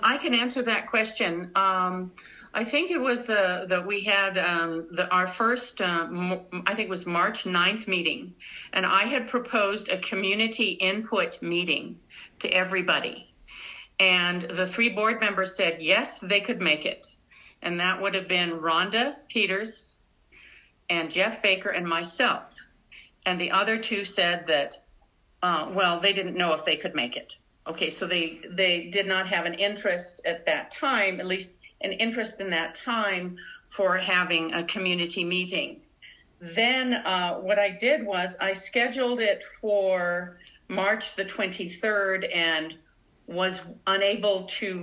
I can answer that question. I think it was that we had our first, I think it was March 9th meeting, and I had proposed a community input meeting to everybody. And the 3 board members said, yes, they could make it. And that would have been Rhonda Peters and Jeff Baker and myself. And the other 2 said that, well, they didn't know if they could make it. Okay, so they did not have an interest at that time, at least an interest in that time for having a community meeting. Then what I did was I scheduled it for March the 23rd and was unable to,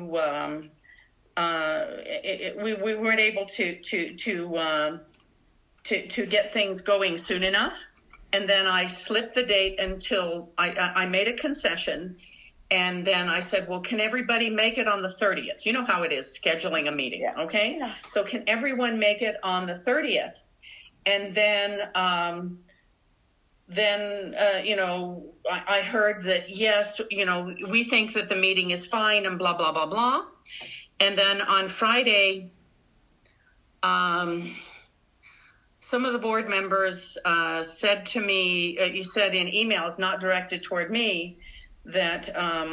we weren't able to get things going soon enough. And then I slipped the date until I made a concession. And then I said, well, can everybody make it on the 30th? You know how it is scheduling a meeting, okay? Yeah. So can everyone make it on the 30th? And then, I heard that, yes, we think that the meeting is fine and blah, blah, blah, blah. And then on Friday, some of the board members said to me, you said in emails not directed toward me, that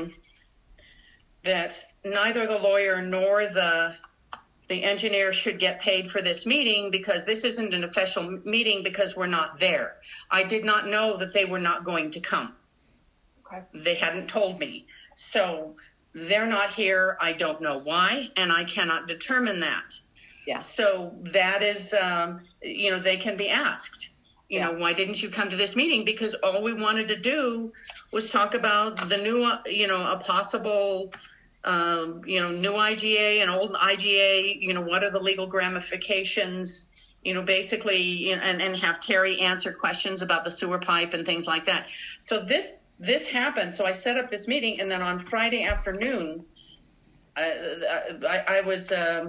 neither the lawyer nor the engineer should get paid for this meeting because this isn't an official meeting because we're not there. I did not know that they were not going to come. Okay. They hadn't told me. So they're not here. I don't know why, and I cannot determine that. Yeah. So that is, they can be asked. Why didn't you come to this meeting? Because all we wanted to do was talk about the new, a possible, new IGA and old IGA, what are the legal ramifications, basically, and have Terry answer questions about the sewer pipe and things like that. So this happened. So I set up this meeting, and then on Friday afternoon, I was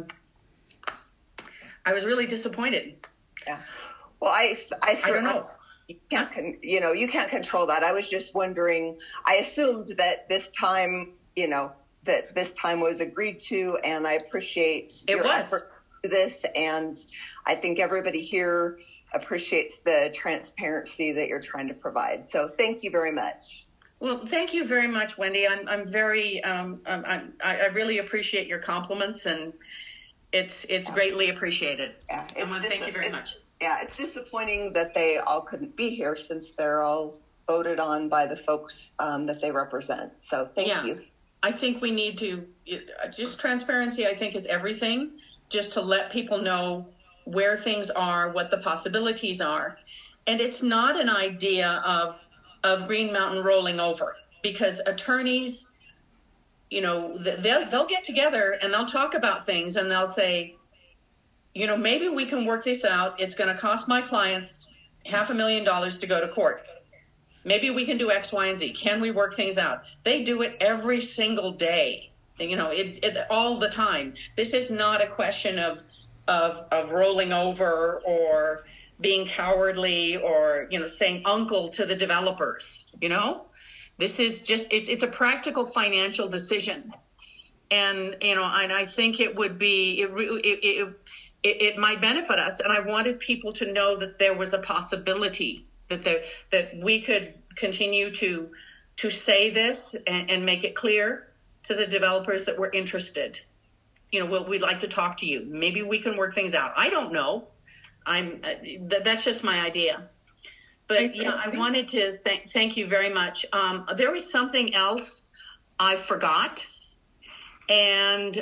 really disappointed. Yeah. Well, I don't know. You can't control that. I was just wondering, I assumed that this time, that this time was agreed to, and I appreciate your effort to this. And I think everybody here appreciates the transparency that you're trying to provide. So thank you very much. Well, thank you very much, Wendy. I'm very, I really appreciate your compliments, and it's greatly appreciated. Yeah, thank you very much. Yeah, it's disappointing that they all couldn't be here since they're all voted on by the folks that they represent. So thank you. I think we need to, just transparency, I think, is everything, just to let people know where things are, what the possibilities are. And it's not an idea of Green Mountain rolling over, because attorneys, they'll get together and they'll talk about things and they'll say, maybe we can work this out. It's going to cost my clients $500,000 to go to court. Maybe we can do X, Y, and Z. Can we work things out? They do it every single day, all the time. This is not a question of rolling over or being cowardly or, saying uncle to the developers, This is just, it's a practical financial decision. And, and I think it would be, it might benefit us. And I wanted people to know that there was a possibility that we could continue to say this and make it clear to the developers that we're interested. We'd like to talk to you. Maybe we can work things out. I don't know. That's just my idea. But I wanted to thank you very much. There was something else I forgot. And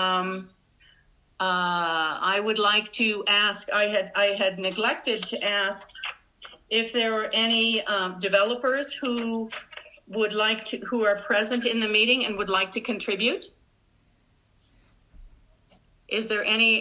I would like to ask, I had neglected to ask if there were any developers who are present in the meeting and would like to contribute. Is there any